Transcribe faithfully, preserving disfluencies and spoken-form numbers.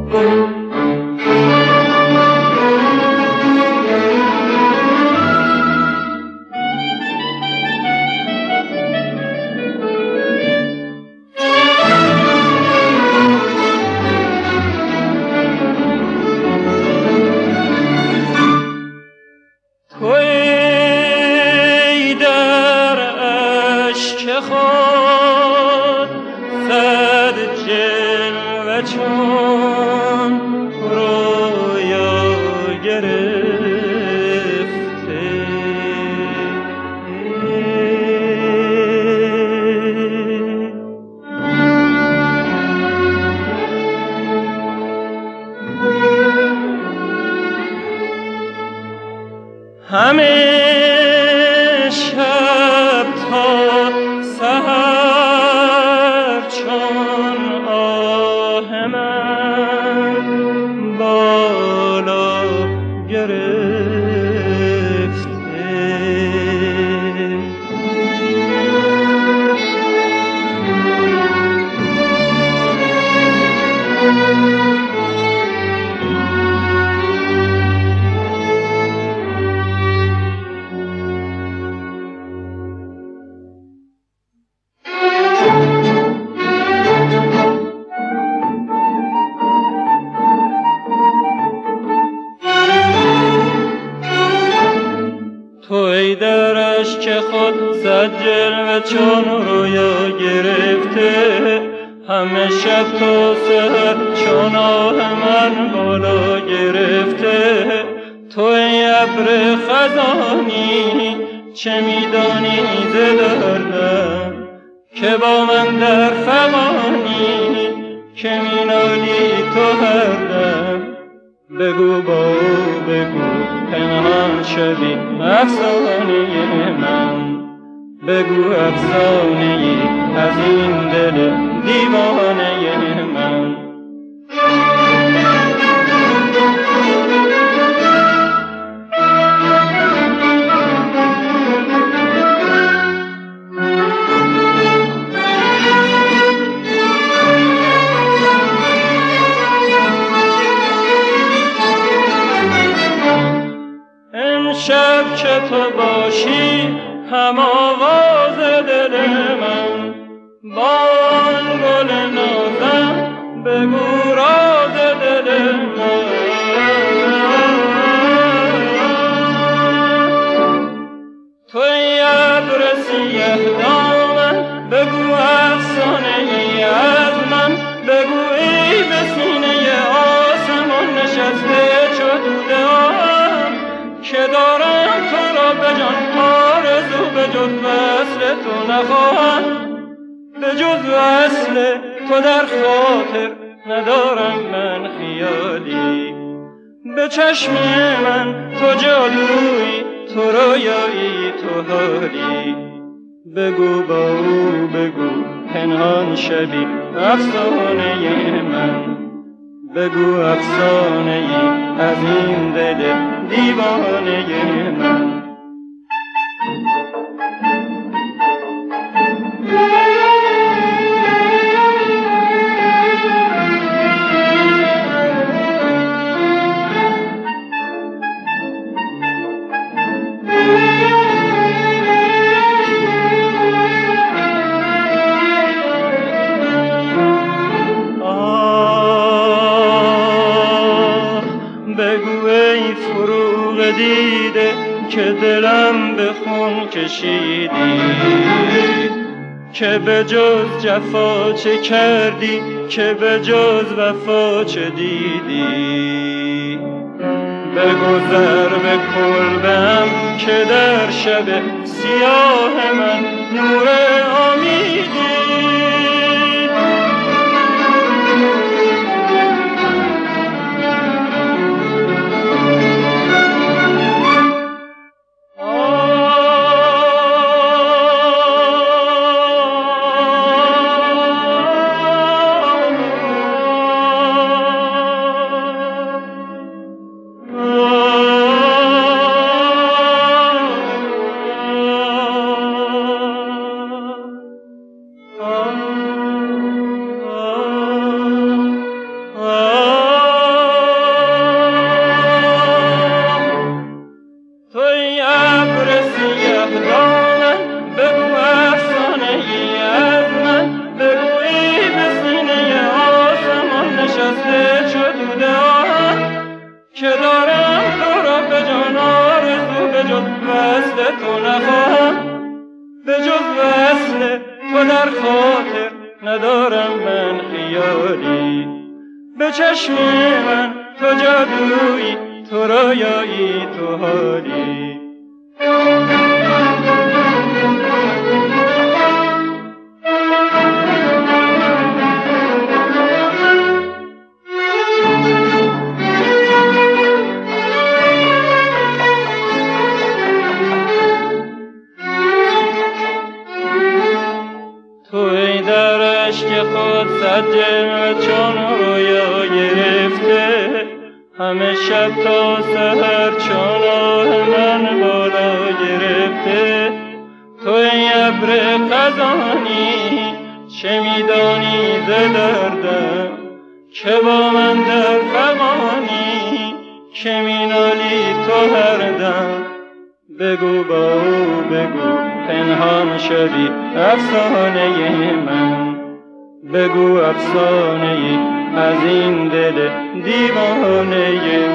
که به جز جفا چه کردی، که به جز وفا چه دیدی. بگذر به کلبم که در شب سیاه من نور امیدی. به چشم من تو جادویی، تو رویایی، تو حالی. توی در عشق خود سجه چون رویا گرفته، همه شب تا سحر چون آه من بالا گرفته. توی ابر خزانی چه میدانی ز دردم، که با من در فغانی که مینالی تو هر دم. بگو با او بگو پنهان شدی افسانه من، بگو افسانه از این دل دیوانه